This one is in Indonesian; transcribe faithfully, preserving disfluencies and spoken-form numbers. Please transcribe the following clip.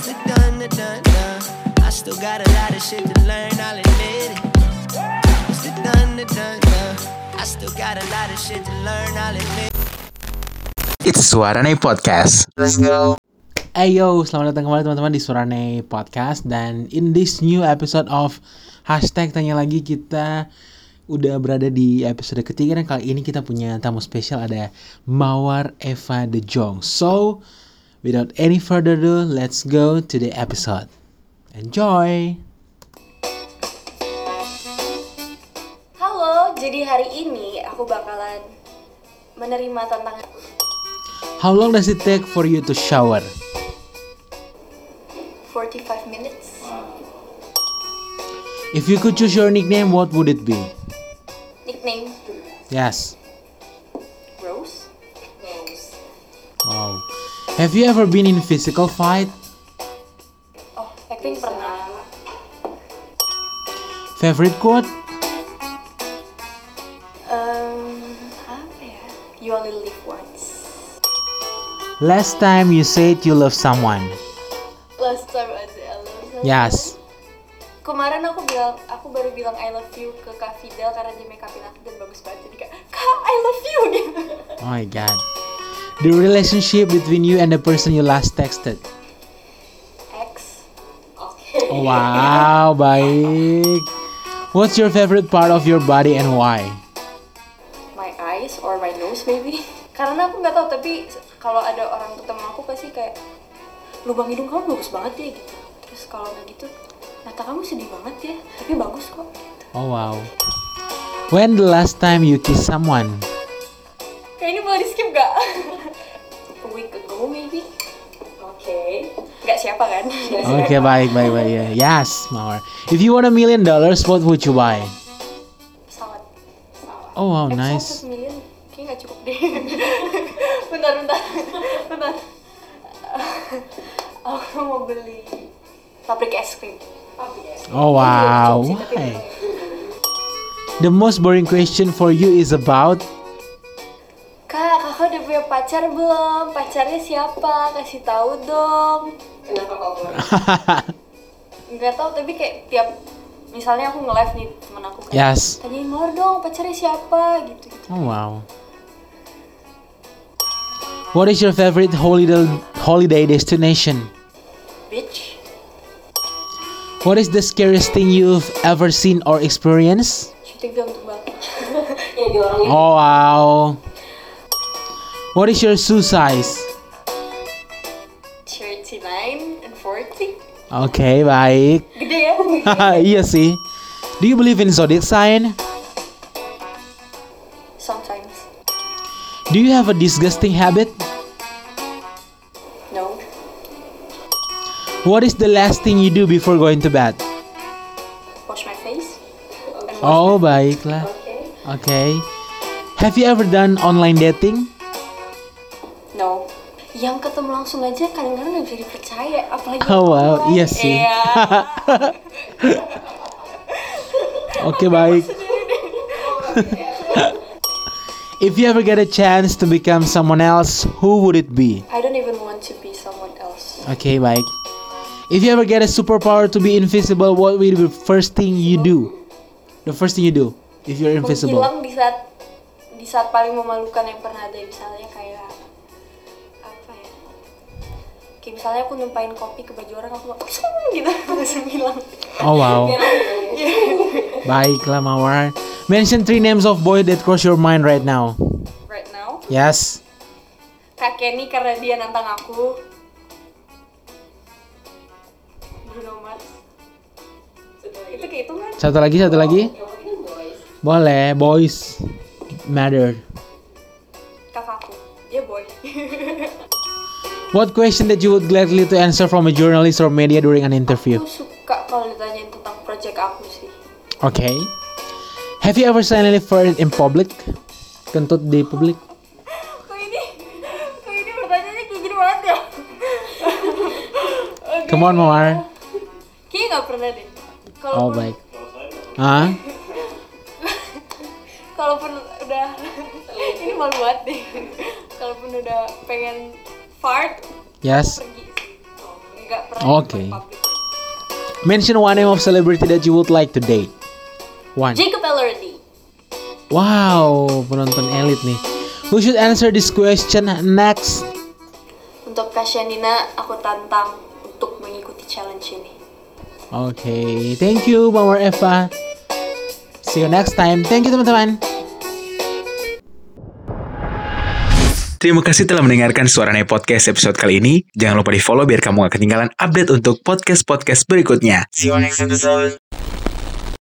It's the done, the done, done. I still got a lot of shit to learn, I'll admit it. It's the done, the done, done. I still got a lot of shit to learn, I'll admit it. It's Suarane Podcast. Let's go. Hey yo, selamat datang kembali teman-teman di Suarane Podcast. Dan in this new episode of Hashtag Tanya Lagi, kita udah berada di episode ketiga. Dan kali ini kita punya tamu spesial, ada Mawar Eva De Jong. So, without any further ado, let's go to the episode. Enjoy! Halo, jadi hari ini aku bakalan menerima tantangan. How long does it take for you to shower? forty-five minutes. If you could choose your nickname, what would it be? Nickname Yes. Rose. Rose. Wow. Have you ever been in physical fight? Oh, acting pernah. Favorite quote? Um, apa ya? You only live once. Last time you said you love someone. Last time I said I love someone. Yes. Kemarin aku bilang, aku baru bilang I love you ke Kak Fidel karena dia make upin aku dan bagus banget. Jadi Kak, Kak, I love you gitu. Oh my god. The relationship between you and the person you last texted. X. Okay. Oh, wow, baik. What's your favorite part of your body and why? My eyes or my nose maybe. Karena aku nggak tahu, tapi kalau ada orang ketemu aku pasti kayak lubang hidung kamu bagus banget ya gitu. Terus kalau nggak gitu, mata kamu sedih banget ya, tapi bagus kok. Gitu. Oh wow. When the last time you kiss someone? Kayak ini boleh di skip nggak? A week ago maybe. Oke. Okay. Nggak siapa kan? Oke, okay, baik, baik, baik. Yeah. Yes, Mawar. If you want a million dollars, what would you buy? Pesawat. Oh wow, Eh, nice. pesawat million kayaknya nggak cukup deh. bentar, bentar, bentar. Aku mau beli pabrik es krim. Oh wow. Why? The most boring question for you is about Kak, kakak udah punya pacar belum? Pacarnya siapa? Kasih tahu dong. Kenapa kau boring? Nggak tahu, tapi kayak tiap misalnya aku nge-live nih teman aku kayak, Yes. tanyain Mawar dong, pacarnya siapa? Gitu gitu. Oh wow. What is your favorite holiday holiday destination? Bitch. What is the scariest thing you've ever seen or experienced? Syuting film tumbal. Ya di orang Oh wow. What is your shoe size? thirty-nine and forty. Okay, baik. Gede ya? Iya sih. Do you believe in zodiac sign? Sometimes. Do you have a disgusting habit? No. What is the last thing you do before going to bed? Wash my face. And wash Oh, my baiklah. Okay. Okay. Have you ever done online dating? No. Yang ketemu langsung aja kadang-kadang nggak bisa dipercaya, apalagi Oh wow, online. iya sih. Iya. Oke, baik. If you ever get a chance to become someone else, who would it be? I don't even want to be someone else. Okay, baik. If you ever get a superpower to be invisible, what will be the first thing you do? The first thing you do if you're invisible. Menghilang di saat di saat paling memalukan yang pernah ada, misalnya kayak apa ya? Kayak misalnya aku numpain kopi ke baju orang, aku nggak gitu langsung hilang. Oh wow. Baiklah, Mawar. Mention three names of boy that cross your mind right now. Right now, Yes. Kak Kenny karena dia nantang aku. Bruno Mars. Itu kehitungan. Satu lagi, satu lagi. Boleh, boys matter. Kakakku, dia boy. What question that you would gladly to answer from a journalist or media during an interview? Aku suka kalau ditanyain tentang project aku sih. Okay. Have you ever silently farted in public? Kentut di publik? Kok ini, kok ini pertanyaannya kayak gini banget ya? Okay. Come on, Mawar. Kayaknya nggak pernah deh. Kalau Oh, baik. Ah? Kalaupun udah, ini malu banget deh. Kalaupun udah pengen fart, Yes. pergi sih. nggak pernah Oke. buat public. Mention one name of celebrity that you would like to date. One. Jacob Elordi. Wow, penonton elit nih. Who should answer this question next? Untuk Kak Shanina, aku tantang untuk mengikuti challenge ini. Oke, okay. Thank you Mawar Eva. See you next time. Thank you teman-teman. Terima kasih telah mendengarkan Suarane Podcast episode kali ini. Jangan lupa di follow biar kamu gak ketinggalan update untuk podcast-podcast berikutnya. See you next episode.